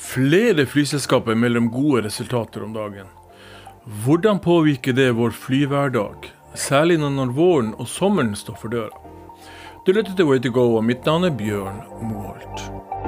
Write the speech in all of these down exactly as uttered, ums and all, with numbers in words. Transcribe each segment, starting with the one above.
Flere flyselskaper melder om gode resultater om dagen. Hvordan påvirker det vår flyhverdag, særlig når våren og sommeren står for døra? Du lytter til Way to Go, og mitt navn er Bjørn Moholt.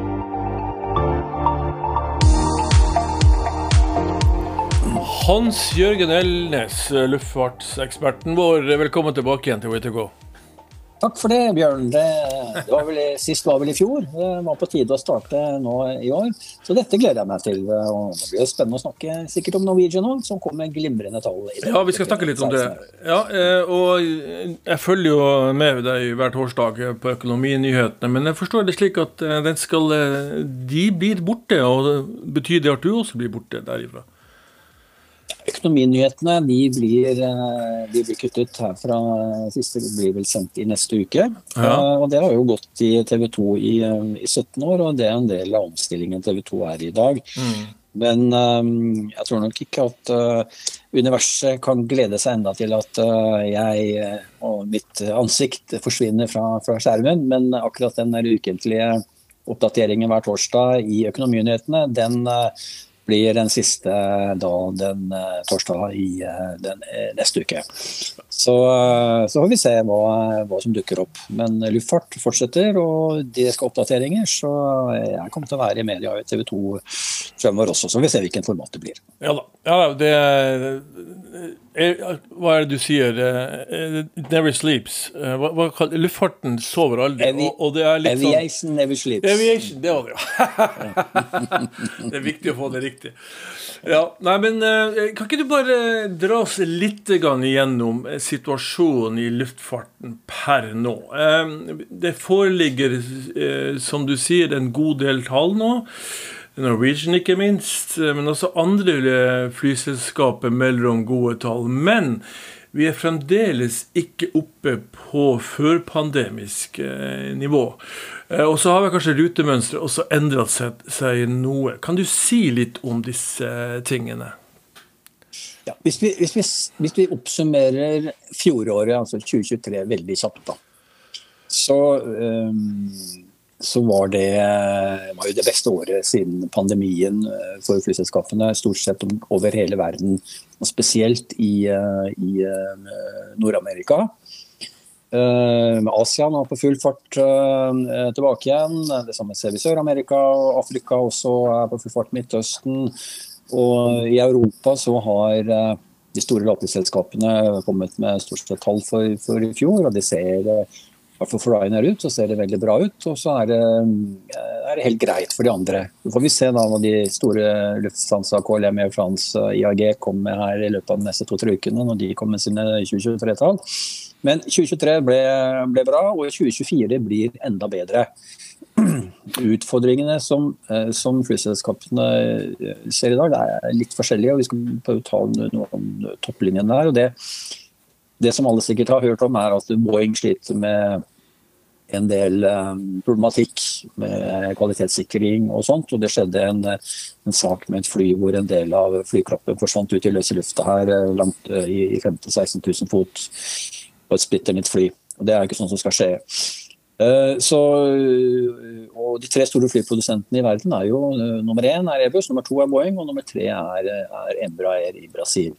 Hans-Jørgen Elnes, luftfartseksperten vår, velkommen tilbake igjen til Way to Go. Takk for det, Bjørn. Det, det var vel, sist var vel i fjor. Det var på tide å starte nå i år. Så dette gleder jeg meg til. Og det blir spennende å snakke sikkert om Norwegian nå, som kommer med glimrende tall. I det. Ja, vi skal snakke litt om det. Ja, og jeg følger jo med deg hver torsdag på økonominyhetene, men jeg forstår det slik at den skal, de blir borte, og betyr det at du også blir borte derifra? Økonominyhetene, de blir, de blir kuttet herfra. Siste blir vel sendt i neste uke. Ja. Og det har jo gått i T V to i, i sytten år, og det er en del av omstillingen T V to er i dag. Mm. Men um, jeg tror nok ikke at uh, universet kan glede seg enda til at uh, jeg og mitt ansikt forsvinner fra, fra skjermen, men akkurat den der ukentlige oppdateringen hver torsdag i økonominyhetene, den uh, blir den siste da den uh, torsdag i uh, den uh, neste uke. Så, uh, så får vi se hva, hva som dukker opp. Men luftfart fortsetter, og de skal oppdateringer, så jeg kommer til å være i media i T V to fremover også, så vi ser hvilken format det blir. Ja da, ja, det er, hva er det du sier? It never sleeps. Hva, hva, luftfarten sover aldri, Avi, og, og det er litt aviation sånn... never sleeps. Aviation, det var det jo. Det er viktig å få det riktig. Ja, nei, men kan ikke du bare dra oss litt igjennom situasjonen i luftfarten per nå? Det foreligger, som du sier, en god del tall nå. Norwegian ikke minst, men også andre flyselskaper melder om gode tall. Men vi er fremdeles ikke oppe på førpandemisk nivå. Og så har vi kanskje rutemønstre også endret seg, seg noe. Kan du si litt om disse tingene? Ja, hvis vi, hvis vi, hvis vi oppsummerer fjoråret, altså tjue tjuetre, veldig kjapt da, så... Um, så var det, var jo det beste året siden pandemien for flyselskapene, stort sett over hele verden, og spesielt i, i Nord-Amerika. Asia nå på full fart tilbake igjen, det samme ser vi i Sør-Amerika, og Afrika også er på full fart, Midtøsten, og i Europa så har de store lavprisselskapene kommet med stort sett tall for, for i fjor, og de ser for Ryanair ut, så ser det veldig bra ut, og så er det, er det helt greit for de andre. Så får vi se da når de store luftstansa K L M, Air France, I A G kommer her i løpet av de neste to-tre ukene, når de kommer med sine tjue tjuetre-tall. Men tjue tjuetre ble, ble bra, og tjue tjuefire blir enda bedre. Utfordringene som, som flyselskapene ser i dag, det er litt forskjellige, og vi skal ta noen topplinjene her, og det Det som alle sikkert har hørt om er at Boeing sliter med en del problematikk med kvalitetssikring og sånt, og det skjedde en, en sak med et fly hvor en del av flykroppen forsvant ut i løse lufta her langt i femten til seksten tusen fot på et splitter nytt fly, og det er ikke sånn som skal skje. Så, og de tre store flyprodusentene i verden er jo, nummer én er Airbus, nummer to er Boeing, og nummer tre er, er Embraer i Brasil.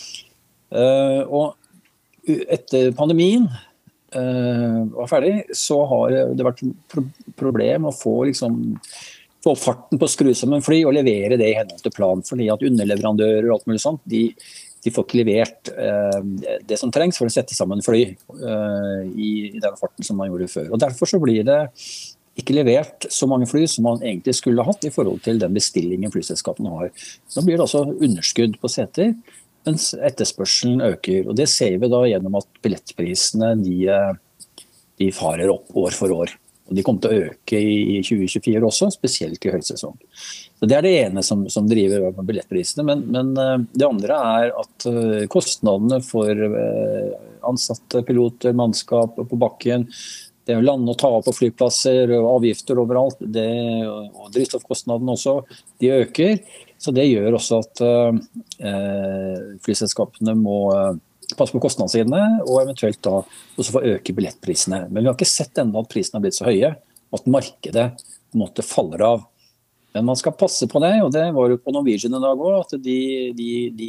Og etter pandemien uh, var ferdig, så har det vært et pro problem å få, liksom, få farten på å skru sammen fly og levere det i henhold til plan, fordi at underleverandører og alt mulig sånt, de, de får ikke levert uh, det som trengs for å sette sammen fly uh, i, i den farten som man gjorde før. Og derfor så blir det ikke levert så mange fly som man egentlig skulle hatt i forhold til den bestillingen flyselskapene har. Så blir det også underskudd på seter, mens etterspørselen øker, og det ser vi da gjennom at billettprisene de, de farer opp år for år. Og de kommer til å øke i tjue tjuefire også, spesielt i høysesong. Så det er det ene som, som driver med billettprisene, men, men det andre er at kostnadene for ansatte piloter, mannskap på bakken, det å lande og ta på flyplasser, og avgifter overalt, det, og drivstoffkostnadene også, de øker. Så det gjør også at uh, flyselskapene må uh, passe på kostnadssidene, og eventuelt da også få øke billettprisene. Men vi har ikke sett enda at prisene har blitt så høye, at markedet på en måte faller av Men man skal passe på det, og det var jo på Norwegian en dag også, at de, de, de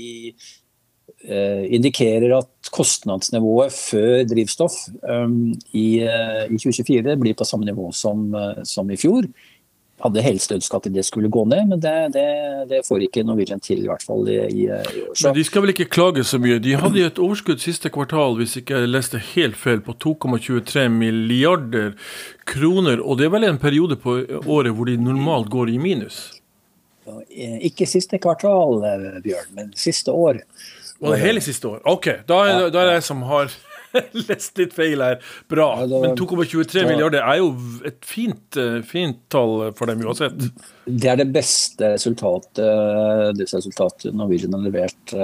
eh, indikerer at kostnadsnivået før drivstoff um, i, uh, i tjue tjuefire blir på samme nivå som, uh, som i fjor. Hadde helst ønsket at det skulle gå ned, men det, det, det får ikke Norwegian til, i hvert fall i, i, i år. Så. Men de skal vel ikke klage så mye. De hadde et overskudd siste kvartal, hvis ikke jeg leste helt feil, på to komma tjuetre milliarder kroner, og det er vel en periode på året hvor de normalt går i minus? Ikke siste kvartal, Bjørn, men siste år. Og det hele siste år? Ok, da er, da er det jeg som har lest litt feil her. Bra. Ja, da, men to komma tjuetre milliarder er jo et fint, fint tall for dem uansett. Det er det beste resultatet, det resultatet Norwegian har levert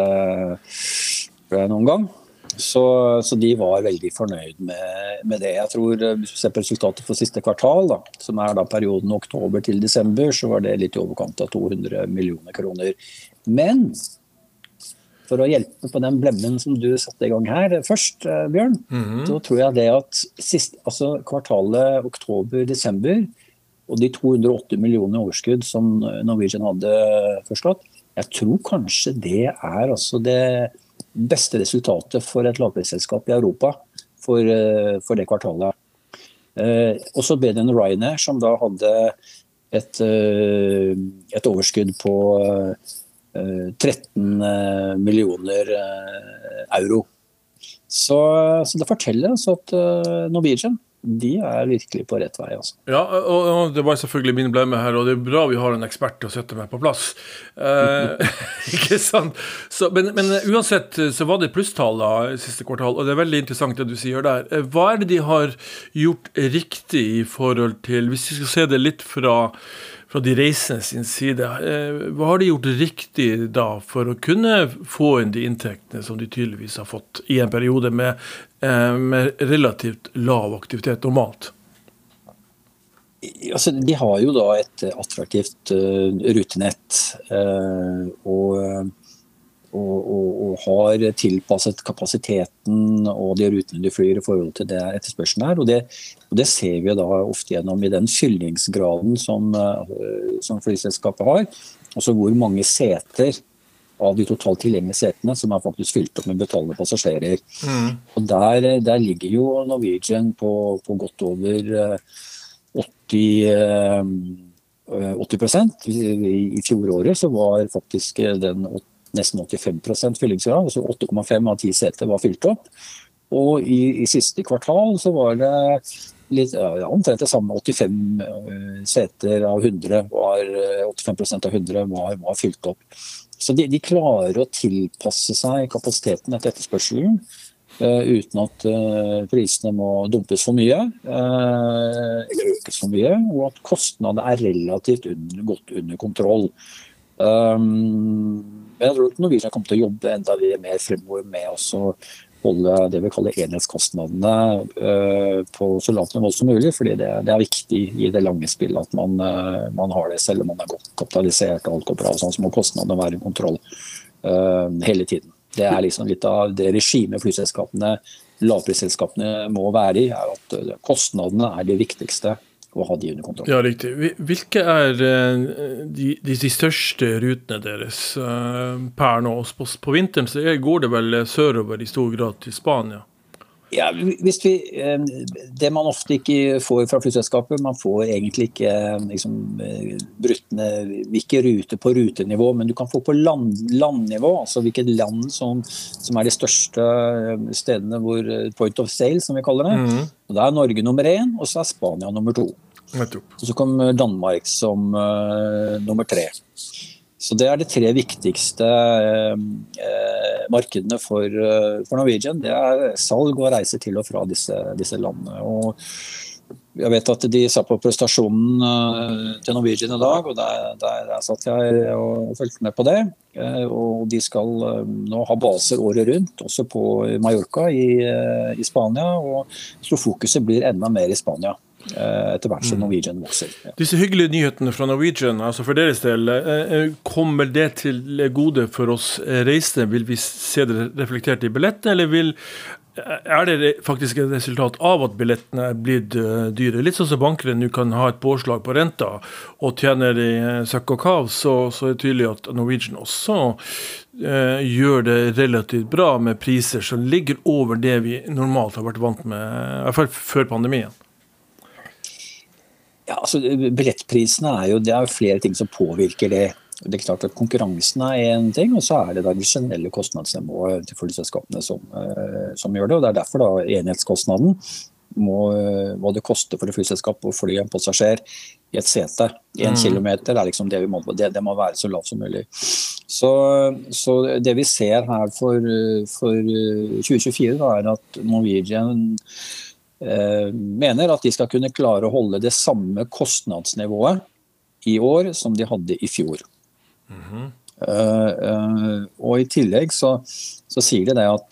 uh, noen gang. Så, så de var veldig fornøyd med, med det. Jeg tror, hvis vi ser på resultatet for siste kvartal, da, som er da perioden oktober til desember, så var det litt i overkant av to hundre millioner kroner. Men for å hjelpe på den blemmen som du satte i gang her først, Bjørn, mm-hmm. så tror jeg det at sist, altså kvartalet oktober-desember, og de to hundre og åtte millioner overskudd som Norwegian hadde forstått, jeg tror kanskje det er altså det beste resultatet for et lavprisselskap i Europa for, for det kvartalet. Eh, også bedre enn Ryanair, som da hadde et, et overskudd på tretten millioner euro. Så, så det forteller oss at Norwegian, de er virkelig på rett vei. Altså. Ja, og, og det var selvfølgelig min blemme her, og det er bra vi har en ekspert til å sette meg på plass. Eh, ikke sant? Så, men, men uansett så var det plusstall da, siste kvartal, og det er veldig interessant det du sier der. Hva er det de har gjort riktig i forhold til, hvis vi skal se det litt fra fra de reisende sin side. Hva har de gjort riktig da for å kunne få inn de inntektene som de tydeligvis har fått i en periode med, med relativt lav aktivitet normalt? Altså, de har jo da et attraktivt uh, rutenett uh, og, og, og, og har tilpasset kapasiteten og de rutene de flyr i forhold til det etterspørselen her, og det, og det ser vi da ofte gjennom i den fyllingsgraden som, som flyselskapet har, og så hvor mange seter av de totalt tilgjengelige setene som er faktisk fylt opp med betalende passasjerer. Mm. Og der, der ligger jo Norwegian på, på godt over åtti prosent. I, i fjoråret så var faktisk den nesten åttifem prosent fyllingsgrad, altså åtte komma fem av ti seter var fylt opp. Og i, i siste kvartal så var det litt, ja, omtrent det samme, åttifem seter av hundre, var, åttifem prosent av hundre var, var fylt opp. Så de, de klarer å tilpasse seg kapasiteten etter etterspørselen, uh, uten at uh, prisene må dumpes for mye, uh, eller økes for mye, og at kostnadene er relativt under, godt under kontroll. Um, men jeg tror at Norwegian kommer til å jobbe enda mer fremover med å holde det vi kaller enhetskostnadene uh, på så lavt nivå som mulig, fordi det, det er viktig i det lange spillet at man, uh, man har det selv om man er godt kapitalisert og alt går bra, sånn, så må kostnadene være i kontroll uh, hele tiden. Det er liksom litt av det regimet flyselskapene, lavprisselskapene må være i, er at uh, kostnadene er det viktigste å ha de under kontroll. Ja, riktig. Hvilke er de, de, de største rutene deres uh, per nå? På, på vinteren så går det vel sørover i stor grad til Spania? Ja, hvis vi, det man ofte ikke får fra flyselskapet, man får egentlig ikke liksom, bruttene, ikke rute på rutenivå, men du kan få på land, landnivå, altså hvilket land som, som er de største stedene hvor point of sale, som vi kaller det. Mm. Og da er Norge nummer én, og så er Spania nummer to. Og så kommer Danmark som uh, nummer tre. Så det er de tre viktigste eh, markedene for, uh, for Norwegian. Det er salg og reise til og fra disse, disse landene. Og jeg vet at de sa på prestasjonen uh, til Norwegian i dag, og der, der satt jeg og fulgte med på det. Uh, og de skal uh, nå ha baser året rundt, også på Mallorca i, uh, i Spania. Og så fokuset blir enda mer i Spania etter hvert som Norwegian vokser. Ja. Disse hyggelige nyhetene fra Norwegian, altså for deres del, kommer det til gode for oss reisende? Vil vi se det reflektert i billetten, eller vil Er det faktisk et resultat av at billettene er blitt dyre? Litt sånn som bankene nå kan ha et påslag på renta og tjener i søkk og kav, så, så er det tydelig at Norwegian også eh, gjør det relativt bra med priser som ligger over det vi normalt har vært vant med, i hvert fall før pandemien. Ja, altså billettprisene er jo, det er jo flere ting som påvirker det. Det er klart at konkurransen er en ting, og så er det da det generelle kostnadsnivået til flyselskapene som, som gjør det, og det er derfor da enhetskostnaden må, hva det koster for et flyselskap å fly en passasjer i et sete. En mm. kilometer er liksom det vi må, det, det må være så lavt som mulig. Så, så det vi ser her for, for tjue tjuefire da, er at Norwegian eh, mener at de skal kunne klare å holde det samme kostnadsnivået i år som de hadde i fjor. Mm-hmm. Uh, uh, og i tillegg så, så sier de det at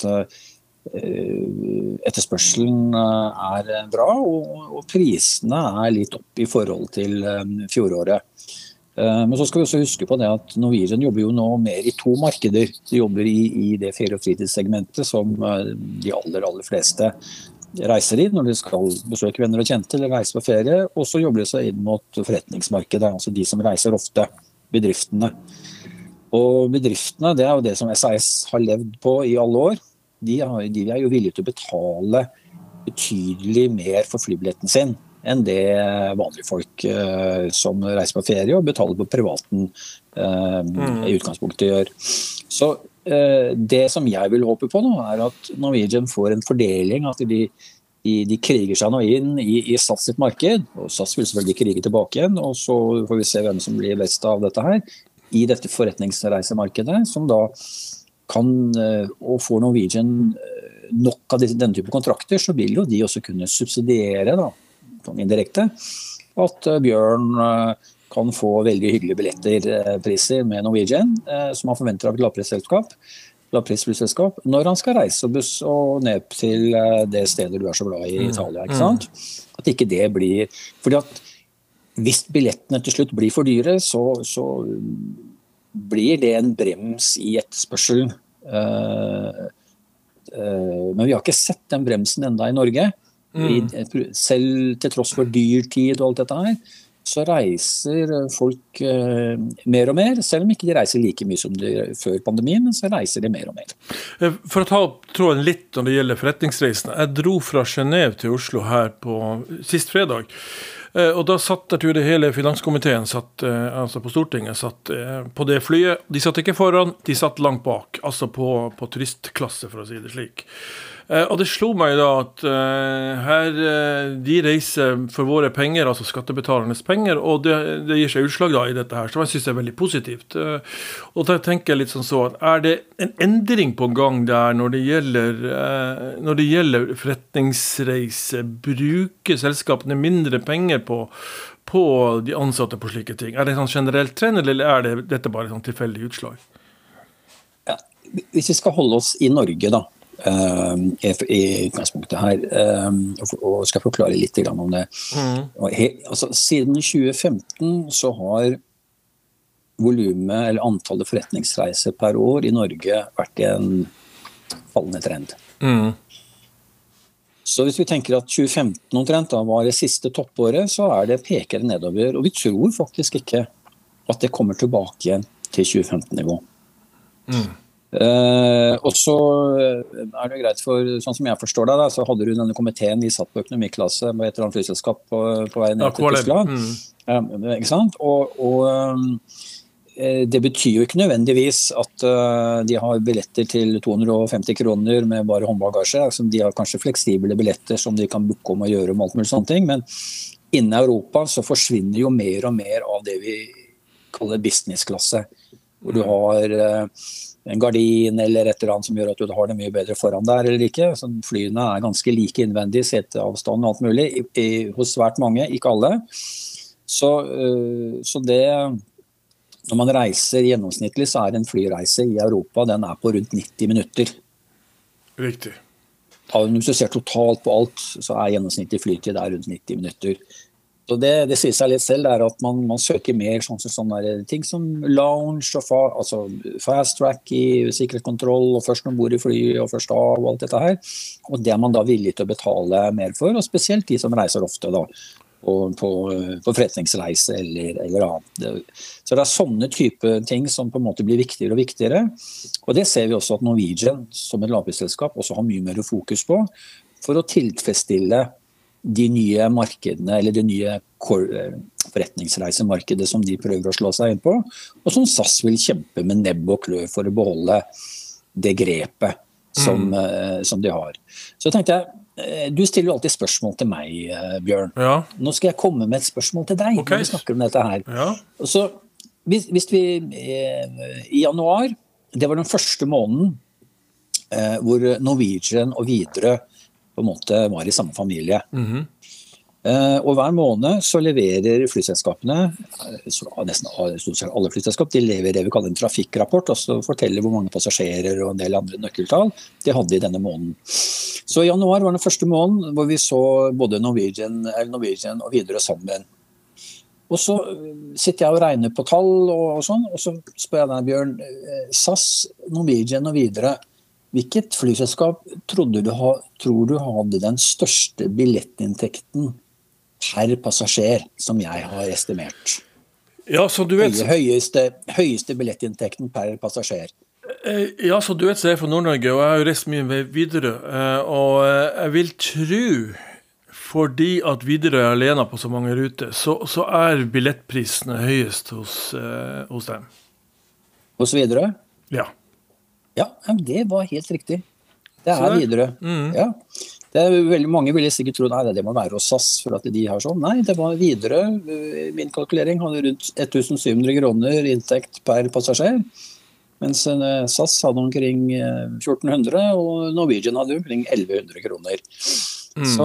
uh, etterspørselen uh, er bra, og, og prisene er litt opp i forhold til um, fjoråret. Uh, men så skal vi også huske på det at Norwegian jobber jo nå mer i to markeder. De jobber i, i det ferie- og fritidssegmentet som uh, de aller, aller fleste reiser i når de skal besøke venner og kjente eller reise på ferie, og så jobber de seg inn mot forretningsmarkedet, altså de som reiser ofte. Bedriftene. Og bedriftene, det er jo det som S A S har levd på i alle år. De, har, de er jo villige til å betale betydelig mer for flybilletten sin enn det vanlige folk eh, som reiser på ferie og betaler på privaten eh, mm. i utgangspunktet gjør. Så eh, det som jeg vil håpe på nå er at Norwegian får en fordeling, at de De, de kriger seg nå inn i, i S A S sitt marked, og S A S vil selvfølgelig krige tilbake igjen, og så får vi se hvem som blir best av dette her, i dette forretningsreisemarkedet, som da kan, og får Norwegian nok av denne type kontrakter, så vil jo de også kunne subsidiere, da, sånn indirekte, at Bjørn kan få veldig hyggelige billetterpriser med Norwegian, som han forventer av et lavprisselskap, lavprisflyselskap, når han skal reise og buss og ned til det stedet du er så glad i i Italia, ikke sant? At ikke det blir, fordi at hvis billettene til slutt blir for dyre, så, så blir det en brems i etterspørselen. Uh, uh, men vi har ikke sett den bremsen enda i Norge. Mm. I, selv til tross for dyrtid og alt dette her, så reiser folk eh, mer og mer, selv om ikke de reiser like mye som de før pandemien, men så reiser de mer og mer. For å ta opp tråden litt når det gjelder forretningsreisene, jeg dro fra Genève til Oslo her på sist fredag, og da satt jeg tror det hele finanskomiteen satt, altså på Stortinget, satt på det flyet. De satt ikke foran, de satt langt bak, altså på, på turistklasse, for å si det slik. Og det slo meg da at uh, her uh, de reiser for våre penger, altså skattebetalernes penger, og det, det gir seg utslag da i dette her, så jeg synes det er veldig positivt. Uh, og da tenker jeg litt sånn så, er det en endring på gang der når det gjelder, uh, når det gjelder forretningsreise, bruker selskapene mindre penger på, på de ansatte på slike ting? Er det en sånn generelt trend, eller er det dette bare sånn tilfeldig utslag? Ja, hvis vi skal holde oss i Norge da, Uh, i, i utgangspunktet her uh, og, og skal forklare litt om det. Mm. He, altså, siden tjue femten så har volumet eller antallet forretningsreiser per år i Norge vært i en fallende trend. Mm. Så hvis vi tenker at tjue femten omtrent da var det siste toppåret, så er det peker nedover, og vi tror faktisk ikke at det kommer tilbake igjen til tjue femten-nivå. Mm. Uh, og så er det greit for, sånn som jeg forstår deg da, så hadde du denne komiteen, de satt på økonomiklasse med et eller annet flyselskap på, på vei ned ja, til Tyskland. Mm. Uh, ikke sant? Og, og um, det betyr jo ikke nødvendigvis at uh, de har billetter til to hundre og femti kroner med bare håndbagasje, altså, de har kanskje fleksible billetter som de kan booke om og gjøre om alt mulig sånne ting, men innen Europa så forsvinner jo mer og mer av det vi kaller businessklasse, hvor du har uh, en gardin eller et eller annet som gjør at du har det mye bedre foran der eller ikke. Så flyene er ganske like innvendig, seteavstand og alt mulig, i, i, hos svært mange, ikke alle. Så, uh, så det, når man reiser gjennomsnittlig, så er en flyreise i Europa, den er på rundt nitti minutter. Riktig. Hvis du ser totalt på alt, så er gjennomsnittlig flytid der rundt nitti minutter. Så det, det sier seg litt selv, det er at man, man søker mer sånn, sånne ting som lounge, og fa, altså fast track i sikkerhetskontroll, og først når bor i fly, og først av, og alt dette her. Og det er man da villig til å betale mer for, og spesielt de som reiser ofte da, på, på, på forretningsreise eller, eller annet. Så det er sånne type ting som på en måte blir viktigere og viktigere. Og det ser vi også at Norwegian, som et lavprisselskap, også har mye mer fokus på, for å tilfredsstille de nye markedene, eller det nye forretningsreisemarkedet som de prøver å slå seg inn på, og som S A S vil kjempe med nebb og klør for å beholde det grepet som, mm. som de har. Så tenkte jeg, du stiller jo alltid spørsmål til meg, Bjørn. Ja. Nå skal jeg komme med et spørsmål til deg, okay. når vi snakker om dette her. Ja. Så hvis, hvis vi i januar, det var den første måneden hvor Norwegian og Widerøe på en måte var i samme familie. Mm-hmm. uh, og hver måned så leverer flyselskapene, så nesten alle flyselskap, de leverer det vi kaller en trafikkrapport, og så forteller hvor mange passasjerer og en del andre nøkkeltall de hadde i denne måneden. Så i januar var den første måneden hvor vi så både Norwegian, eller Norwegian og Widerøe sammen. Og så sitter jeg og regner på tall og, og sånn, og så spør jeg deg, Bjørn, S A S, Norwegian og Widerøe, hvilket flyselskap trodde du ha, tror du hadde den største billettinntekten per passasjer som jeg har estimert? Ja, så du vet... Høyeste, høyeste billettinntekten per passasjer. Ja, så du vet så jeg er fra Nord-Norge, og jeg har jo reist mye med Widerøe, og jeg vil tro, fordi at Widerøe er alene på så mange ruter, så, så er billettprisene høyest hos, hos dem. Hos Widerøe? Ja. Ja, det var helt riktig. Det er Widerøe. Mm. Ja. Det er veldig mange ville sikkert tro, nei, det må være hos S A S for at de har sånn. Nei, det var Widerøe. Min kalkulering hadde rundt tusen syv hundre kroner inntekt per passasjer, mens S A S hadde omkring fjorten hundre, og Norwegian hadde omkring elleve hundre kroner. Mm. Så,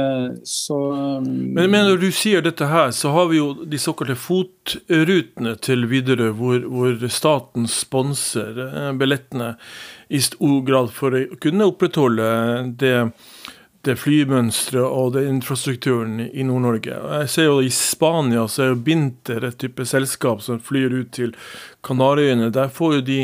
så men, men når du sier dette her, så har vi jo de såkalte fotrutene til Widerøe, hvor, hvor staten sponser billettene i stor grad for å kunne opprettholde det, det flymønstret og det infrastrukturen i Nord-Norge. Jeg ser jo i Spania, så er jo Binter et type selskap som flyr ut til Kanarieøyene. Der får jo de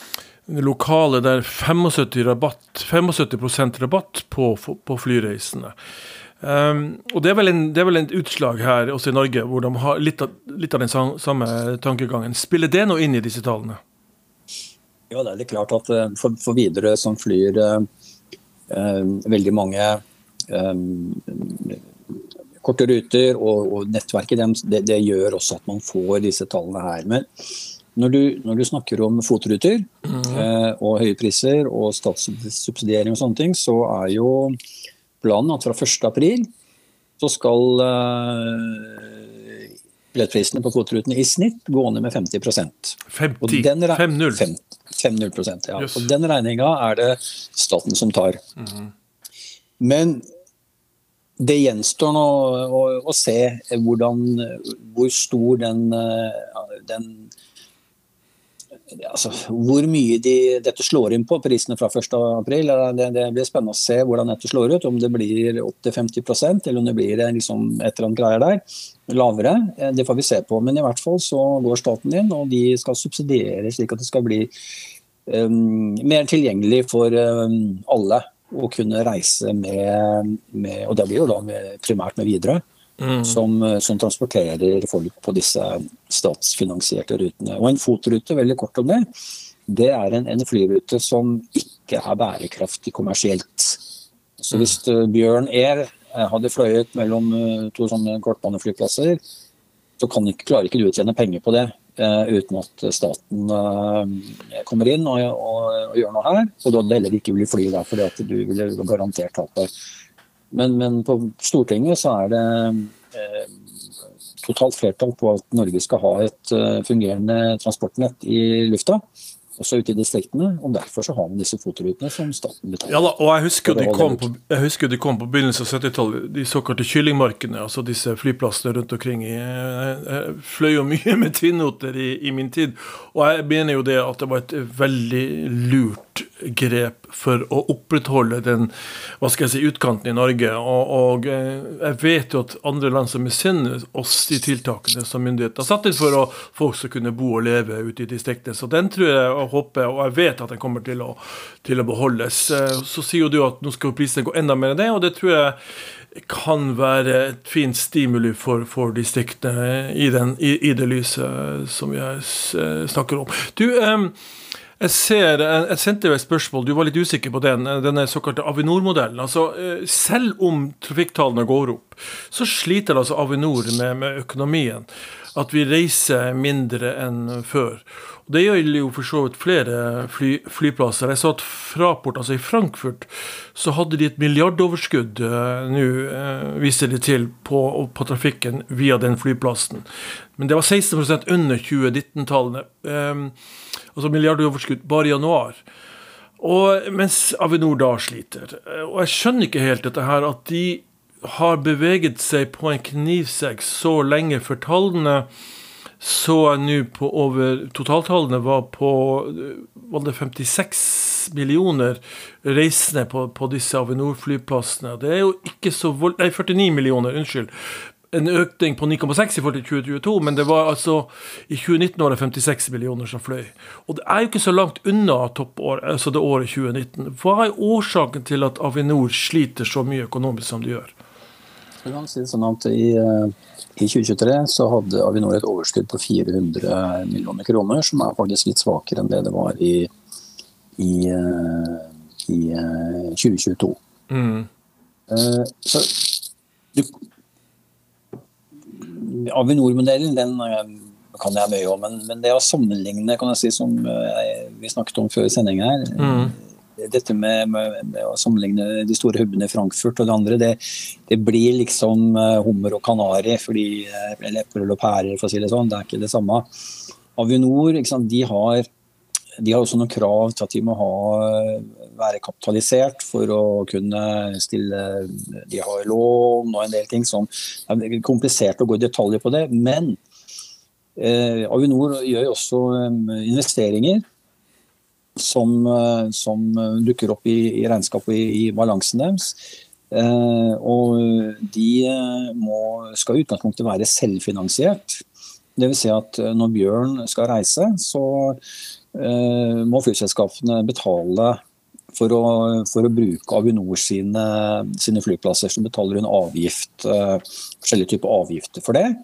lokale der syttifem rabatt, syttifem prosent rabatt på, på flyreisene. Um, og det er, vel en, det er vel en utslag her også i Norge, hvor de har litt av, litt av den samme tankegangen. Spiller det noe inn i disse tallene? Ja, det er litt klart at for, for Widerøe som flyr uh, uh, veldig mange um, korte ruter, og, og nettverket dem, det, det gjør også at man får disse tallene her. Men Når du, når du snakker om fotruter mm. eh, og høye priser og statssubsidiering og sånne ting, så er jo planen at fra første april så skal eh, billettprisene på fotrutene i snitt gå ned med femti prosent. femti? fem null? fem null prosent, ja. Yes. Og den regninga er det staten som tar. Mm. Men det gjenstår nå å, å se hvordan, hvor stor den, den Altså, hvor mye de, dette slår inn på prisene fra første april, det, det blir spennende å se hvordan dette slår ut, om det blir opp til femti prosent, eller om det blir liksom, et eller annet greier der, lavere, det får vi se på. Men i hvert fall så går staten inn, og de skal subsidiere slik at det skal bli um, mer tilgjengelig for um, alle å kunne reise med, med, og det blir jo da med, primært med Widerøe, Mm. Som, som transporterer folk på disse statsfinansierte rutene. Og en fotrute, veldig kort om det, det er en, en flyrute som ikke er bærekraftig kommersielt. Så hvis uh, Bjørn Air hadde fløyet mellom uh, to sånne kortbaneflyplasser, så kan ikke, klarer ikke du å tjene penger på det uh, uten at staten uh, kommer inn og, og, og gjør noe her. Og da heller ikke vil fly der, fordi at du ville garantert tape. Men, men på Stortinget så er det eh, totalt flertall på at Norge skal ha et uh, fungerende transportnett i lufta, også ute i distriktene, og derfor så har man disse fotrutene som staten betaler. Ja da, og jeg husker de kom på, jeg husker de kom på begynnelsen av syttitallet, de såkalte kyllingmarkene, altså disse flyplassene rundt omkring. I, jeg, jeg fløy jo mye med tvinnnoter i, i min tid, og jeg mener jo det at det var et veldig lurt stort grep for å opprettholde den, hva skal jeg si, utkanten i Norge, og, og jeg vet jo at andre land som misunner oss de tiltakene som myndigheter har satt inn for at folk skal kunne bo og leve ute i distriktet, så den tror jeg og håper, og jeg vet at den kommer til å, til å beholdes. Så sier jo du at nå skal prisene gå enda mer enn det, og det tror jeg kan være et fint stimuli for, for distriktene i, den, i, i det lyset som jeg snakker om. Du, um, jeg ser, jeg sendte jo et spørsmål, du var litt usikker på den, denne såkalte Avinor-modellen. Altså, selv om trafikktallene går opp, så sliter altså Avinor med, med økonomien, at vi reiser mindre enn før. Og det gjelder jo for så vidt flere fly, flyplasser. Jeg så at Fraport, altså i Frankfurt, så hadde de et milliardoverskudd, uh, nå uh, viser de til på, på trafikken via den flyplassen. Men det var seksten prosent under tjue nitten-tallene. Um, altså milliardoverskudd bare i januar. Og mens Avinor da sliter. Og jeg skjønner ikke helt dette her, at de har beveget seg på en knivsegg så lenge, for tallene så jeg nå på over, totaltallene var på, var det femtiseks millioner reisende på, på disse Avinor-flyplassene. Det er jo ikke så vold... Nei, førtini millioner, unnskyld. En økning på ni komma seks i forhold til tjue tjueto, men det var altså i tjue nitten var det femtiseks millioner som fløy. Og det er jo ikke så langt unna toppår, altså det året tjue nitten. Hva er årsaken til at Avinor sliter så mye økonomisk som de gjør? Jeg kan si det sånn at i, i tjue tjuetre så hadde Avinor et overskudd på fire hundre millioner kroner, som er faktisk litt svakere enn det det var i, i, i tjue tjueto. Mm. Uh, så du, Avinor-modellen, den kan jeg mye om, men, men det å sammenligne, kan jeg si, som jeg, vi snakket om før sending her, mm. dette med, med, med å sammenligne de store hubbene i Frankfurt og det andre, det, det blir liksom hummer og kanari, fordi, eller epler og pærer, for å si det sånn, det er ikke det samme. Avinor, ikke sant, de har De har også noen krav til at de må ha, være kapitalisert for å kunne stille, de har lån og en del ting som er komplisert å gå i detaljer på det, men eh, Avinor gjør jo også um, investeringer som, uh, som dukker opp i, i regnskap og i, i balansen deres, eh, og de uh, må, skal i utgangspunktet være selvfinansiert. Det vil si at når Bjørn skal reise, så Uh, må flyselskapene betale for å, for å bruke Avinor sine, sine flyplasser, så betaler hun avgift, uh, forskjellige typer avgifter for det.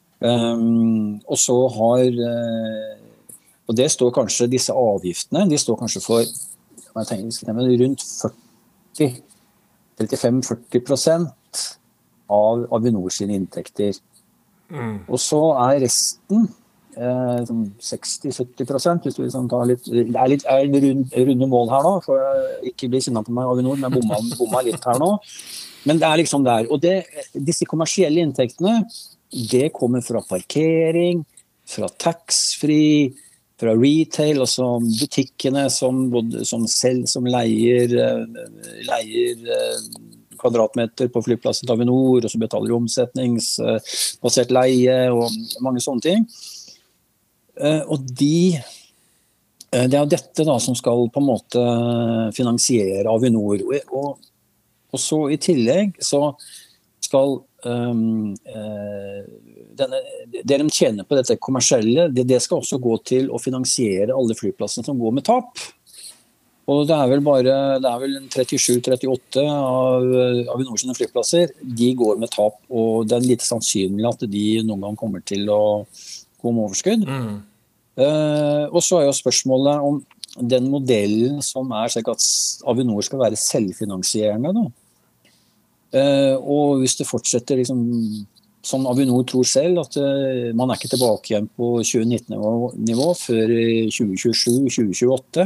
Um, og så har, uh, og det står kanskje, disse avgiftene, de står kanskje for jeg tenker, rundt førti, trettifem til førti prosent av Avinor sine inntekter. Mm. Og så er resten Eh, seksti til sytti prosent, hvis du liksom tar litt, det er litt er rund, runde mål her nå, for jeg ikke bli sinnet på meg Avinor, men jeg bomma, bomma litt her nå, men det er liksom der, og det, disse kommersielle inntektene, det kommer fra parkering, fra tax-free, fra retail, altså butikkene som, som selv, som leier, leier kvadratmeter på flyplassen til Avinor, og så betaler omsetningsbasert leie og mange sånne ting. Uh, og de, uh, det er dette da som skal på en måte finansiere Avinor. Og, og, og så i tillegg så skal um, uh, denne, det de tjener på dette kommersielle, det, det skal også gå til å finansiere alle flyplassene som går med tap. Og det er vel bare det er vel trettisju til trettiåtte av Avinor sine flyplasser, de går med tap, og det er lite sannsynlig at de noen gang kommer til å om overskudd. Mm. Uh, og så er jo spørsmålet om den modellen som er slik at Avinor skal være selvfinansierende da. Uh, og hvis det fortsetter liksom, som Avinor tror selv, at uh, man er ikke tilbake igjen på tjue nitten-nivå før tjue tjuesju til tjue tjueåtte.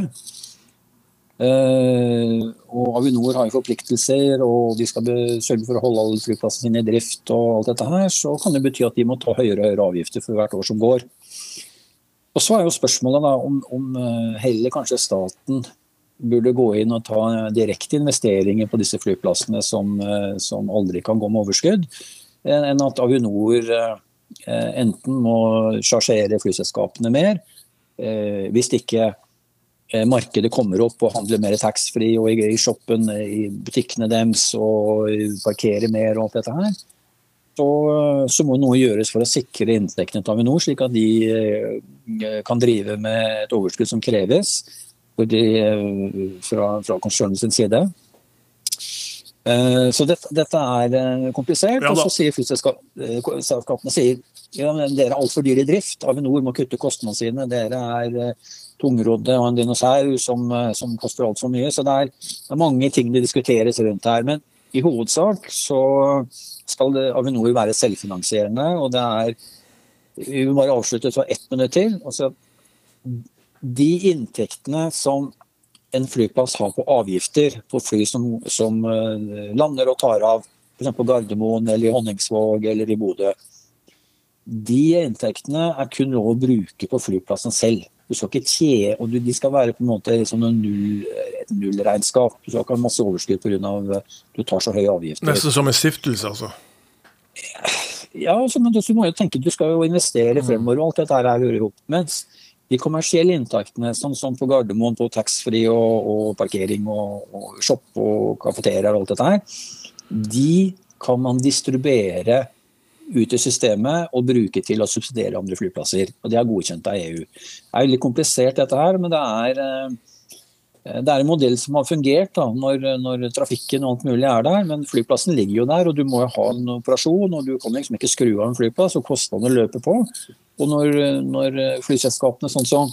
Uh, og Avinor har jo forpliktelser, og de skal sørge for å holde alle flyplassene sine i drift og alt dette her, så kan det bety at de må ta høyere og høyere avgifter for hvert år som går. Og så er jo spørsmålet da, om, om heller kanskje staten burde gå inn og ta direkte investeringer på disse flyplassene som, som aldri kan gå med overskudd, enn at Avinor enten må chargere flyselskapene mer, hvis ikke markedet kommer opp og handler mer taxfree og i shoppen, i butikkene deres og parkerer mer og alt dette her, så, så må noe gjøres for å sikre inntektene til Avinor, slik at de kan drive med et overskudd som kreves de, fra, fra konsernet sin side. Så dette, dette er komplisert, ja, og så sier flyselskapene sier, ja, men dere er alt for dyr i drift, Avinor må kutte kostnadene sine, dere er tungrodde og en dinosaur som, som koster alt for mye, så det er, det er mange ting det diskuteres rundt her, men i hovedsak så skal det, Avinor være selvfinansierende, og det er, vi vil bare avslutte for ett minutt til, altså, de inntektene som en flyplass har på avgifter på fly som, som lander og tar av, for eksempel på Gardermoen eller i Honningsvåg eller i Bodø, de inntektene er kun lov å bruke på flyplassen selv. Du skal ikke tje, og de skal være på en måte som en null, et nullregnskap. Du skal ikke ha masse overskudd på grunn av du tar så høye avgifter. Nesten som en stiftelse, altså? Ja, altså, men du må jo tenke, du skal jo investere fremover, og alt dette her hører ihop. Mens de kommersielle inntektene, sånn som på Gardermoen, på taxfree og, og parkering og, og shop og kafeterier og alt dette her, de kan man distribuere ut i systemet og bruke til å subsidiere andre flyplasser. Og det er godkjent av E U. Det er litt komplisert dette her, men det er, det er en modell som har fungert da, når, når trafikken og alt mulig er der, men flyplassen ligger jo der, og du må jo ha en operasjon, og du kan liksom ikke skru av en flyplass, og kostnadene løper på. Og når, når flyselskapene sånn som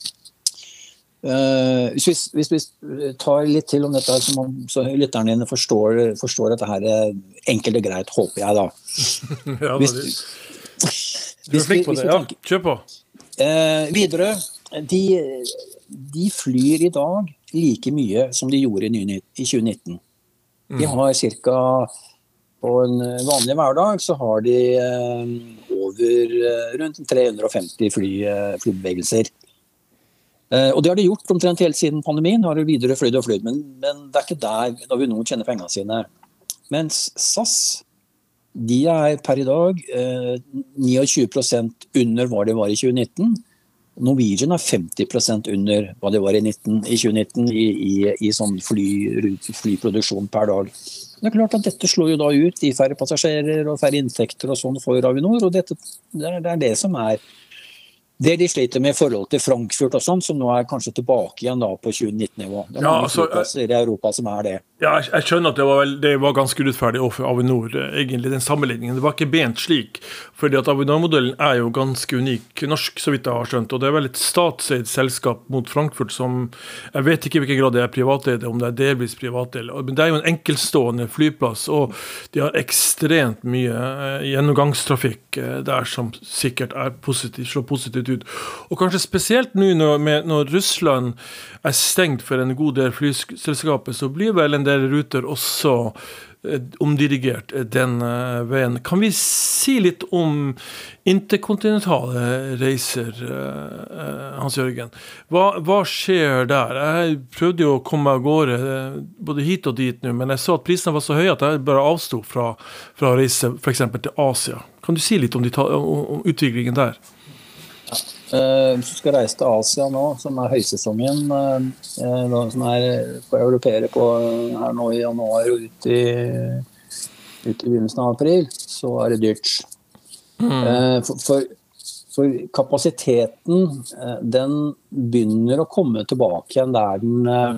Uh, hvis, hvis vi tar litt til om dette her, så, man, så lytterne dine forstår, forstår dette her enkelt og greit, håper jeg da. Ja, hvis, du er flink på det, ja, kjør på. Uh, videre, de, de flyr i dag like mye som de gjorde i tjue nitten. De har cirka, på en vanlig hverdag, så har de uh, over uh, rundt tre hundre og femti fly, uh, flybevegelser. Og det har de gjort omtrent helt siden pandemien, har de videre flydd og flydd, men, men det er ikke der da vi nå tjener pengene sine. Mens S A S, de er per i dag eh, tjueni prosent under hva det var i tjue nitten. Norwegian er femti prosent under hva det var i, nitten, i tjue nitten i, i, i sånn fly, flyproduksjon per dag. Det er klart at dette slår jo da ut i færre passasjerer og færre inntekter og sånn for Avinor, og dette, det, er, det er det som er det de sliter med i forhold til Frankfurt og sånn, som nå er kanskje tilbake igjen da på tjue nitten-nivå. Det er mange ja, altså, flyplasser i Europa som er det. Ja, jeg, jeg skjønner at det var, vel, det var ganske urettferdig overfor Avinor, egentlig, den sammenligningen. Det var ikke bent slik, fordi at Avinor-modellen er jo ganske unik norsk, så vidt jeg har skjønt, og det er vel et statseid selskap mot Frankfurt som, jeg vet ikke i hvilken grad det er privateid, om det er delvis privateid, men det er jo en enkeltstående flyplass, og de har ekstremt mye eh, gjennomgangstrafikk eh, der som sikkert er positivt, slår positivt ut. Og kanskje spesielt nå når, med, når Russland er stengt for en god del flyselskaper, så blir vel en del ruter også eh, omdirigert den eh, veien. Kan vi si litt om interkontinentale reiser, eh, Hans Jørgen? Hva, hva skjer der? Jeg prøvde jo å komme av gårde eh, både hit og dit nå, men jeg så at prisene var så høye at jeg bare avstod fra, fra å reise for eksempel til Asia. Kan du si litt om, de, om, om utviklingen der? Hvis du skal reise til Asia nå, som er høysesongen, som er på europeere på her nå i januar og ut i, ut i begynnelsen av april, så er det dyrt. Mm. For, for, for kapasiteten, den begynner å komme tilbake igjen der den,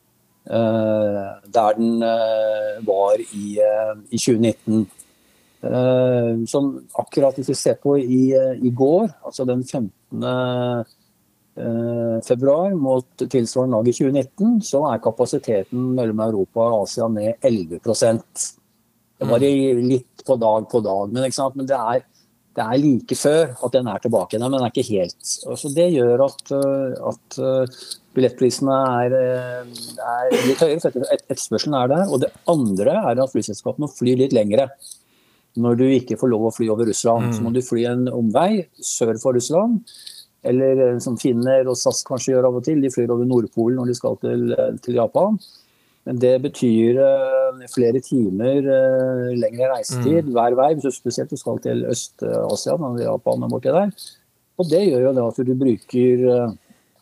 der den var i, i tjue nitten. Uh, som akkurat hvis vi ser på i, i går, altså den femtende uh, februar mot tilsvarende dag i tjue nitten, så er kapasiteten mellom Europa og Asia ned elleve prosent. Det var litt på dag på dag, men, ikke sant? Men det, er, det er like før at den er tilbake igjen, men den er ikke helt. Så det gjør at, uh, at uh, billettprisene er, er litt høyere, for et, etterspørselen er der, og det andre er at flyselskapene må fly litt lengre. Når du ikke får lov å fly over Russland, mm. så må du fly en omvei sør for Russland, eller som Finner og S A S kanskje gjør av og til, de flyr over Nordpolen når de skal til, til Japan. Men det betyr uh, flere timer uh, lengre reisetid mm. hver vei, hvis du spesielt skal til Øst-Asia, når Japan er borti der. Og det gjør jo det at du bruker uh,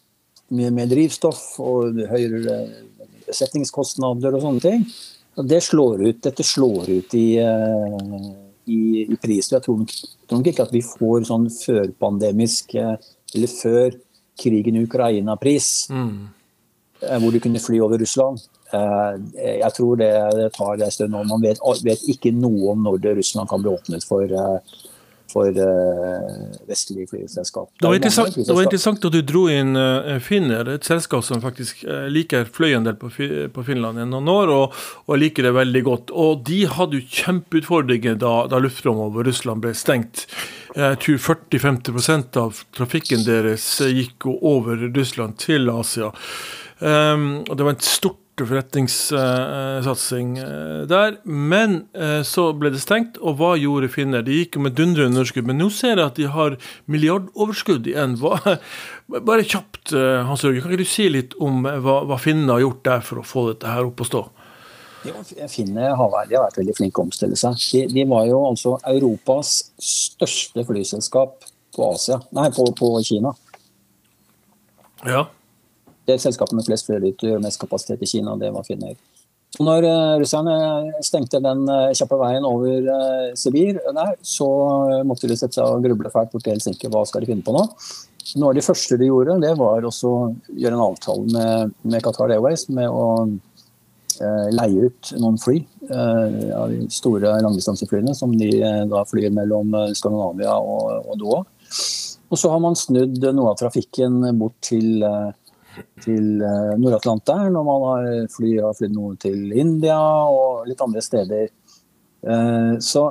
mye mer drivstoff og høyere besetningskostnader og sånne ting. Og det slår ut, dette slår ut i, i, i pris. Jeg tror, tror nok ikke at vi får sånn førpandemisk, eller før krigen i Ukraina-pris, mm. hvor du kunne fly over Russland. Jeg tror det, det tar det stund nå. Man vet, vet ikke noe om når det Russland kan bli åpnet for, for vestlige flyselskap. Det var, interessant, det var interessant at du dro inn Finner, et selskap som faktisk liker fløy en del på, på Finland i noen år, og, og liker det veldig godt. Og de hadde jo kjempeutfordringer da, da luftrommet over Russland ble stengt. Jeg tror førti til femti prosent av trafikken deres gikk over Russland til Asia. Um, og det var en stort forretningssatsing uh, der, men uh, så ble det stengt, og hva gjorde Finner? De gikk med dundrende underskudd, men nå ser jeg at de har milliardoverskudd igjen. Hva, bare kjapt, uh, Hans Jørgen, kan ikke du si litt om hva, hva Finner har gjort der for å få dette her opp å stå? Finner har vært, de har vært veldig flinke å omstille seg. De, de var jo altså Europas største flyselskap på Asia, nei, på, på Kina. Ja. Det selskapet med flest flyruter og mest kapasitet i Kina, det var Finner. Så når uh, russerne stengte den uh, kjappe veien over uh, Sibir, der, så måtte de sette seg og gruble fælt bort til Helsinki. Hva skal de finne på nå? Noe av det første de gjorde, det var også å gjøre en avtale med, med Qatar Airways med å uh, leie ut noen fly uh, av de store langdistanseflyene som de uh, da flyr mellom Skandinavia og, og Doha. Og så har man snudd noe av trafikken bort til uh, til Nord-Atlanteren, og man har fly, har flytt noe til India og litt andre steder. Så,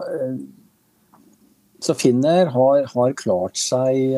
så Finner har, har klart seg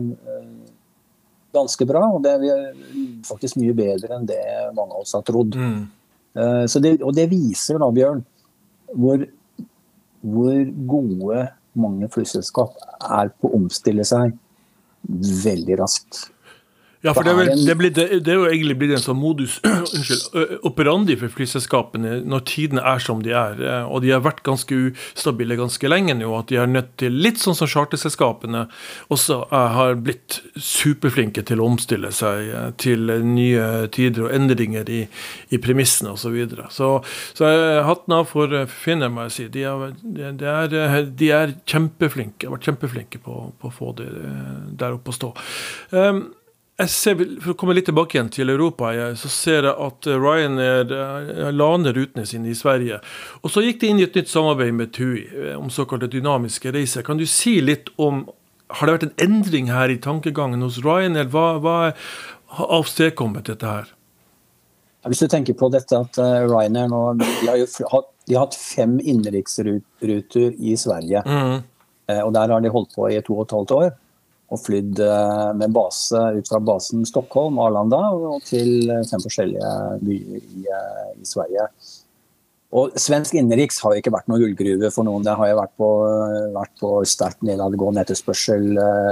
ganske bra, og det er faktisk mye bedre enn det mange av oss har trodd. Mm. Så det, og det viser da, Bjørn, hvor, hvor gode mange flyselskap er på å omstille seg veldig raskt. Ja, for det er, vel, det, blir, det, det er jo egentlig blitt en sånn modus unnskyld, operandi for flyselskapene når tidene er som de er, og de har vært ganske ustabile ganske lenge nå, at de er nødt til, litt sånn som charterselskapene også har blitt superflinke til å omstille seg til nye tider og endringer i, i premissene og så videre. Så, så hatten av for Finner, må jeg si. De er, de er, de er kjempeflinke, har vært kjempeflinke på, på å få det der oppe å stå. Um, Jeg ser, for å komme litt tilbake igjen til Europa, jeg, så ser jeg at Ryanair la ned rutene sine i Sverige. Og så gikk det inn i et nytt samarbeid med T U I om såkalte dynamiske reiser. Kan du si litt om, har det vært en endring her i tankegangen hos Ryanair? Hva, hva har avstedkommet dette her? Hvis du tenker på dette at Ryanair nå, de har jo de har hatt fem innenriksruter i Sverige. Mm. Og der har de holdt på i to og et halvt år. Og flydd med base ut fra basen Stockholm, Arlanda, og til fem forskjellige byer i, i Sverige. Og svensk innenriks har jo ikke vært noen gullgruve for noen. Det har jo vært på, vært på sterkt nedadgående etterspørsel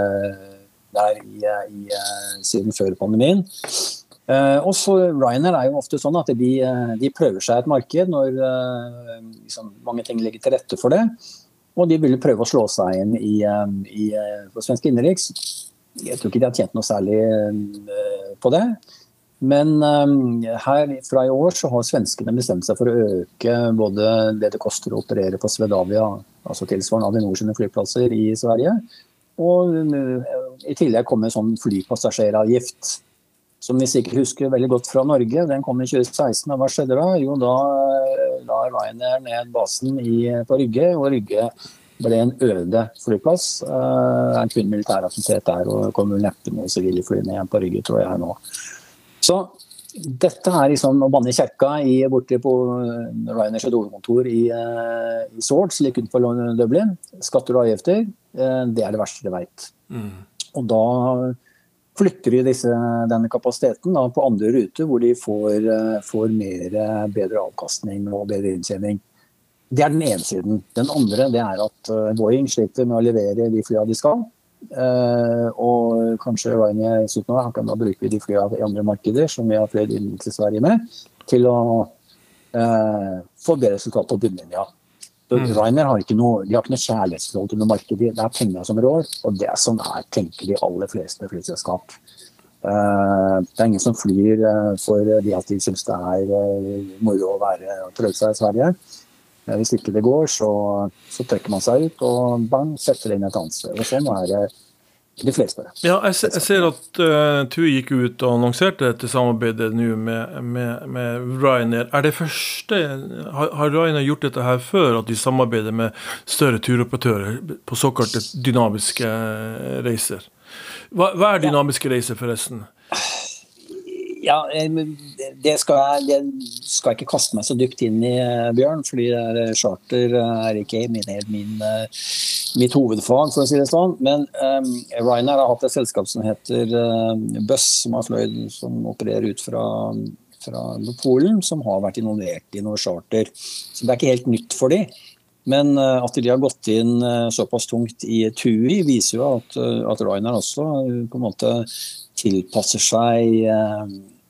der i, i, siden før pandemien. Og så Ryanair er jo ofte sånn at de, de prøver seg et marked når liksom, mange ting ligger til rette for det. Og de ville prøve å slå seg inn i, i, på svensk innenriks. Jeg tror ikke de har tjent noe særlig på det. Men um, her fra i år så har svenskene bestemt seg for å øke både det det koster å operere på Swedavia, altså tilsvarende Avinor sine flyplasser i Sverige, og uh, i tillegg kommer en sånn flypassasjeravgift, som vi sikkert husker veldig godt fra Norge. Den kom i tjue seksten, og hva skjedde da? Jo, da la Ryanair ned basen i, på Rygge, og Rygge ble en øde flyplass. Det uh, er kun militær aktivitet der, og kommer neppe noen sivile fly ned på Rygge, tror jeg nå. Så dette er liksom å banne i kjerka i, borte på Ryanairs hovedkontor i, uh, i Swords, like utenfor Dublin. Skatter og avgifter, uh, det er det verste jeg vet. Mm. Og da flytter de disse, denne kapasiteten da, på andre ruter, hvor de får, får mer, bedre avkastning og bedre inntjening. Det er den ene siden. Den andre det er at Boeing sliter med å levere de flyene de skal. Uh, og kanskje Ryanair nå, da bruker vi de flyene i andre markeder som vi har fløyet inn til Sverige med, til å uh, få bedre resultat på bunnlinja. Mm. Ryanair har ikke noe, de har ikke noe kjærlighetsforhold til noe marked, det er penger som rår, og det er sånn her tenker de aller fleste flyselskap. Uh, det er ingen som flyr uh, for de at de synes det er uh, moro å være og prøve seg i Sverige. Uh, hvis ikke det går, så, så trekker man seg ut og bang, setter inn et annet sted. Og sånn er det de fleste. Ja, jeg, jeg ser at uh, TUI gikk ut og annonserte dette samarbeidet nå med, med, med Ryanair. Er det første, har, har Ryanair gjort dette her før, at de samarbeider med større turoperatører på såkalte dynamiske reiser? Hva, hva er dynamiske reiser forresten? Ja, det skal jeg, det skal jeg ikke kaste meg så dypt inn i, Bjørn, fordi charter er ikke min, min, mitt hovedfag, for å si det sånn. Men um, Ryanair har hatt et selskap som heter uh, Buzz, som har fløyd, som opererer ut fra, fra Polen, som har vært involvert i noe charter. Så det er ikke helt nytt for dem. Men uh, at de har gått inn uh, såpass tungt i TUI, viser jo at, uh, at Ryanair også uh, på en måte tilpasser seg uh,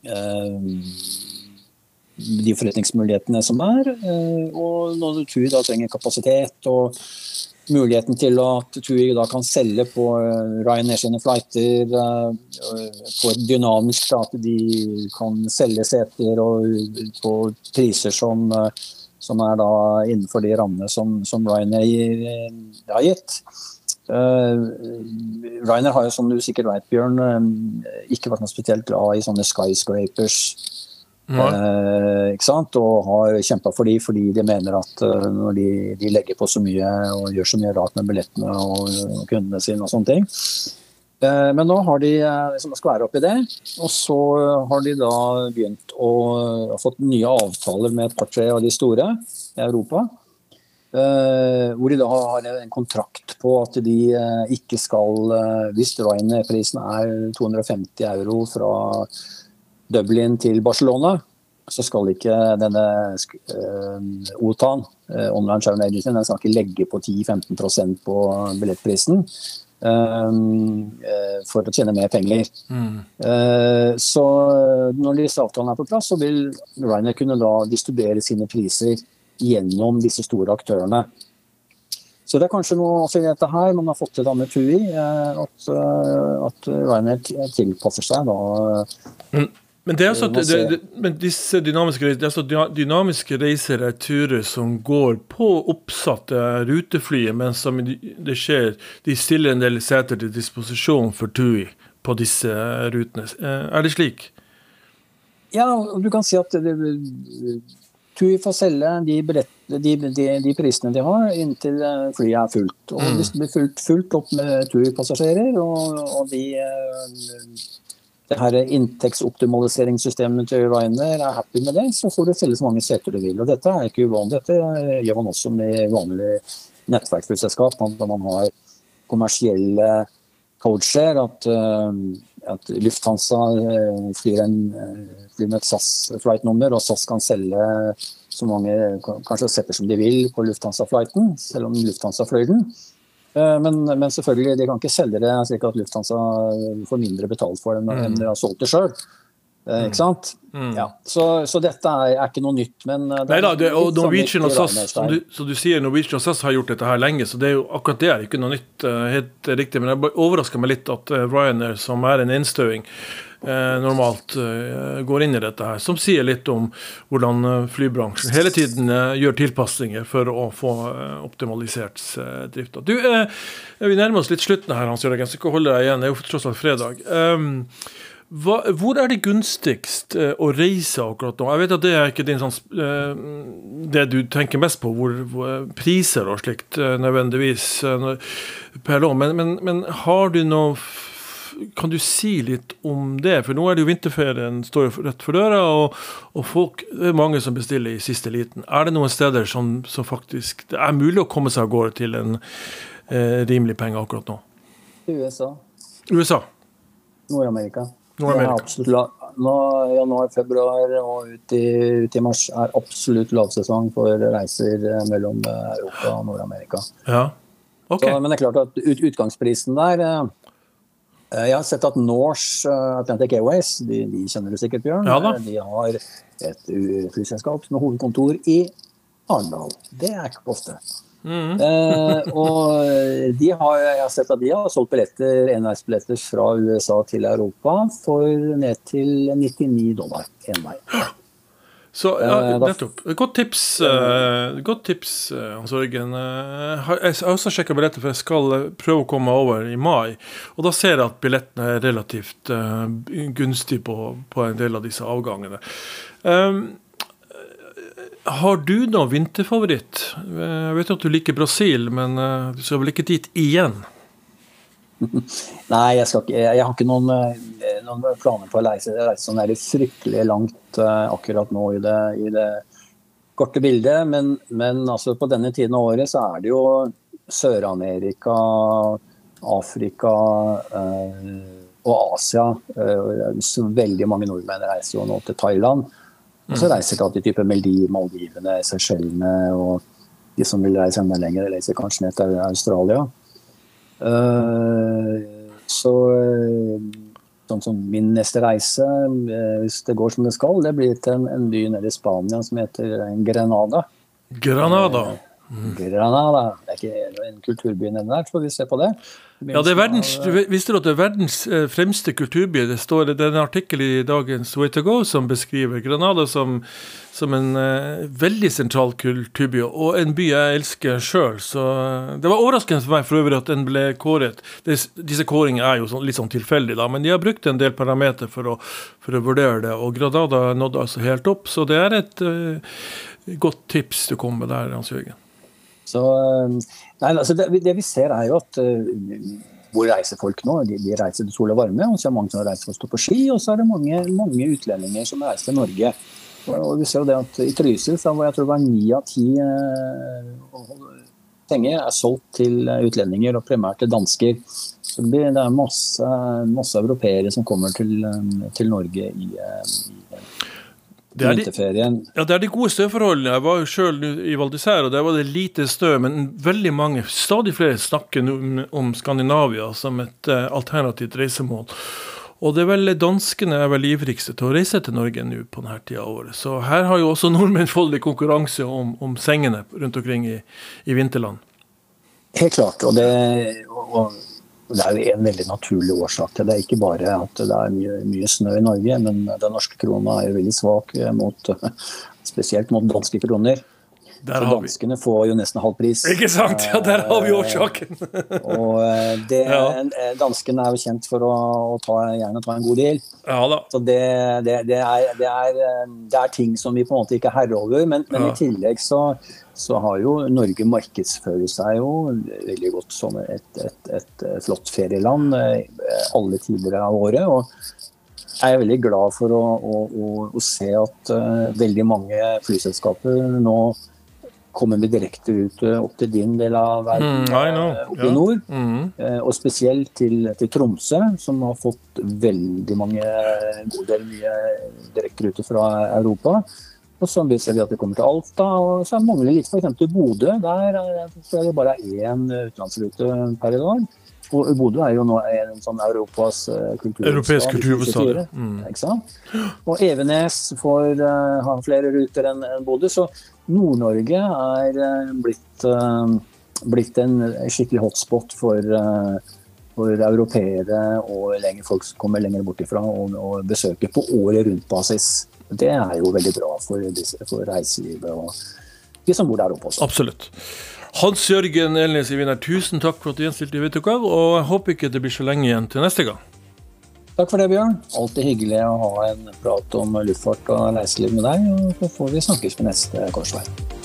de forretningsmulighetene som er, og når TUI da trenger kapasitet og muligheten til at TUI da kan selge på Ryanair sine flighter på et dynamisk da, at de kan selge seter og på priser som, som er da innenfor de rammene som, som Ryanair har gitt. Uh, Ryanair har jo, som du sikkert vet, Bjørn, uh, ikke vært noe spesielt glad i sånne skyscrapers, ja. uh, ikke sant? Og har kjempet for de, fordi de mener at uh, når de, de legger på så mye og gjør så mye rart med billettene og, og kundene sine og sånne ting. Uh, men nå har de uh, liksom skal være oppi det, og så har de da begynt å ha fått nye avtaler med et par-tre av de store i Europa. Uh, hvor de da har en kontrakt på at de uh, ikke skal, uh, hvis Ryanair-prisen er to hundre og femti euro fra Dublin til Barcelona, så skal ikke denne uh, O T A N, uh, Online Travel Agency, den skal ikke legge på ti til femten prosent på billettprisen uh, uh, for å tjene mer penger. Mm. Uh, så når disse avtalene er på plass, så vil Ryanair kunne da distribuere sine priser gjennom disse store aktørene. Så det er kanskje noe også i dette her man har fått til da med TUI, at, at Ryanair tilpasser seg da. Mm. Men, det er altså, det, det, men disse dynamiske reiser, det er altså dynamiske reiser er turer som går på oppsatte ruteflyet, men som det skjer, de stiller en del seter til disposisjon for TUI på disse rutene. Er det slik? Ja, du kan si at det TUI får selge de, de, de, de prisene de har inntil flyet er fullt. Og hvis det blir fullt, fullt opp med TUI-passasjerer, og, og de, det her inntektsoptimaliseringssystemet til Ryanair er happy med det, så får du selge så mange seter du vil. Og dette er ikke uvanlig. Dette gjør man også med vanlige nettverksselskap, når man har kommersielle coacher, at at Lufthansa flyr, en, flyr med et SAS-flight-nummer, og SAS kan selge så mange kanskje setter som de vil på Lufthansa-flighten, selv om Lufthansa fløy den. Men, men selvfølgelig, de kan ikke selge det slik at Lufthansa får mindre betalt for den enn de har solgt det selv. Mm. Ikke sant? Mm. Ja. Så, så dette er, er ikke noe nytt, men det Neida, det, og Norwegian og SAS, som du, som du sier, Norwegian og SAS har gjort dette her lenge, så det er jo akkurat det er ikke noe nytt, helt riktig, men det overrasker meg litt at Ryanair, som er en innstøing, eh, normalt eh, går inn i dette her, som sier litt om hvordan flybransjen hele tiden eh, gjør tilpassinger for å få eh, optimalisert eh, drifta. Du, eh, vi nærmer oss litt slutten her, Hans Jørgen, så jeg skal holde deg igjen, det er jo tross alt fredag. Um, Hva, hvor er det gunstigst uh, å reise akkurat nå? Jeg vet at det er ikke din sånn, uh, det du tenker mest på, hvor, hvor priser og slikt uh, nødvendigvis uh, per år, men, men, men har du noe, kan du si litt om det? For nå er det jo vinterferien, står jo rett for døra, og, og folk, det er mange som bestiller i siste liten. Er det noen steder som, som faktisk, det er mulig å komme seg av gårde til en uh, rimelig penge akkurat nå? U S A. U S A? Nord-Amerika. Nord-Amerika. Nå, januar, februar og ut i, ut i mars er absolutt lavsesong for reiser mellom Europa og Nord-Amerika. Ja, ok. Så, men det er klart at ut, utgangsprisen der, jeg har sett at Norse Atlantic Airways, de, de kjenner du sikkert, Bjørn, ja, de har et flyselskap med hovedkontor i Arendal. Det er ikke ofte. Mm. Eh, og de har, jeg har sett at de har solgt billetter, enveisbilletter fra U S A til Europa for ned til nittini dollar en vei. Så, ja, nettopp. Godt tips, uh, godt tips, uh, Hans Jørgen. Uh, jeg har også sjekket billetter, for jeg skal prøve å komme over i mai, og da ser jeg at billettene er relativt uh, gunstig på, på en del av disse avgangene. Um, har du noen vinterfavoritt? Jeg vet at du liker Brasil, men uh, du skal vel ikke dit igjen? Nei, jeg, skal ikke, jeg har ikke noen, noen planer på å reise. Det er sånn fryktelig langt uh, akkurat nå i det, i det korte bildet, men, men altså på denne tiden av året så er det jo Sør-Amerika, Afrika uh, og Asia. Uh, så veldig mange nordmenn reiser jo nå til Thailand. Og så reiser de til type Maldivene, Seychellene, og de som vil reise enda lenger, reiser kanskje ned til Australia. Uh, så sånn som min neste reise, uh, hvis det går som det skal, det blir til en, en by nede i Spania som heter Granada. Granada? Mm. Granada, det er ikke en kulturby nede der, så vi ser på det. Ja, det er verdens, du visste du at det er verdens fremste kulturby? Det står det er en artikkel i dagens Way to Go som beskriver Granada som, som en uh, veldig sentral kulturby, og en by jeg elsker selv. Så det var overraskende for meg for øvrig at den ble kåret. Des, disse kåringene er jo sånn, litt sånn tilfeldig da, men de har brukt en del parameter for å, for å vurdere det, og Granada nådde altså helt opp, så det er et uh, godt tips du kom med der, Hans Jørgen. Så, nei, altså det, det vi ser er jo at uh, hvor reiser folk nå? De, de reiser til sol og varme, og så er det mange som reiser for å stå på ski, og så er det mange, mange utlendinger som reiser til Norge. Og, og vi ser jo det at i Trysil, så var jeg tror det var ni av ti uh, penger er solgt til utlendinger, og primært til dansker. Så det, det er masse, masse europeere som kommer til, til Norge i, i Det er, de, ja, det er de gode støvforholdene. Jeg var jo selv i Val d'Isère, og der var det lite støv, men veldig mange, stadig flere snakker om, om Skandinavia som et uh, alternativt reisemål. Og det er vel danskene er vel ivrigste til å reise til Norge nå på denne tiden av året. Så her har jo også nordmenn fått litt konkurranse om, om sengene rundt omkring i, i vinterland. Helt klart, og det... Og det er jo en veldig naturlig årsak til det. Ikke bare at det er mye, mye snø i Norge, men den norske krona er jo veldig svak, mot, spesielt mot danske kroner. Der så danskene får jo nesten halv pris. Ikke sant? Ja, der har vi årsaken. Og det, ja. Danskene er jo kjent for å, å ta, gjerne ta en god deal. Ja da. Så det, det, det, er, det, er, det er ting som vi på en måte ikke er herre over, men, men ja. I tillegg så, så har jo Norge markedsført seg jo veldig godt som et, et, et, et flott ferieland alle tider av året, og jeg er veldig glad for å, å, å, å se at uh, veldig mange flyselskaper nå kommer vi direkte ut opp til din del av verden, mm, opp i nord, ja. mm. og spesielt til, til Tromsø, som har fått veldig mange gode del mye direkterute fra Europa. Og så ser vi at det kommer til Alta, og så mangler det litt for eksempel Bodø. Der er det bare én utenlandsrute per i dag. Og Bodø er jo nå en sånn Europas kulturhus. Europeisk kulturhus. Mm. Ikke sant? Og Evenes får uh, ha flere ruter enn en Bodø, så Nord-Norge er uh, blitt, uh, blitt en skikkelig hotspot for, uh, for europeere og lenger, folk som kommer lenger bort ifra og, og besøker på året rundt basis. Det er jo veldig bra for, for reiselivet og de som bor der oppe også. Absolutt. Hans Jørgen Elnes i Vinner, tusen takk for at du gjenstilte i Vet du hva, og jeg håper ikke det blir så lenge igjen til neste gang. Takk for det, Bjørn. Alltid hyggelig å ha en prat om luftfart og reiseliv med deg, og så får vi snakkes med neste korsvei.